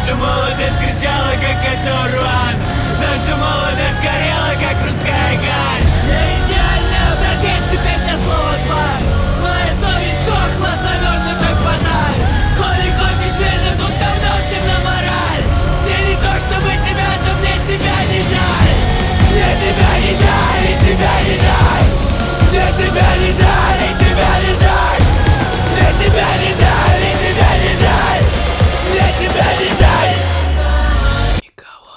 Наша молодость кричала, как костер Руан. Наша молодость горела, как русская гарь. Я идеальный образец, теперь до слова тварь. Моя совесть дохла, завернута в баталь. Коли хочешь верно, тут давно всем на мораль. Мне не то, чтобы тебя, то мне себя не жаль. Мне тебя не жаль, и тебя не жаль. Мне тебя не жаль, и тебя не жаль. Мне тебя не жаль, и тебя не жаль. Мне тебя не жаль. Никого.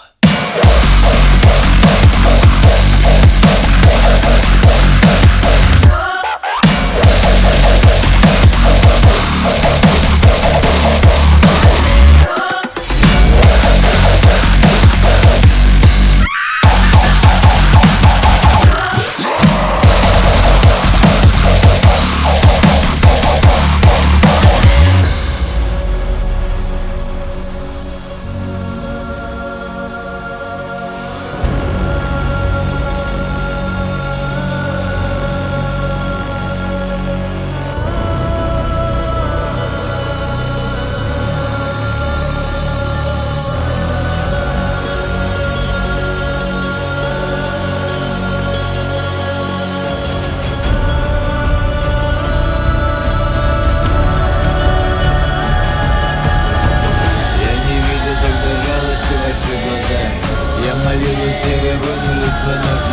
Я молилась, и вы вынули свой нож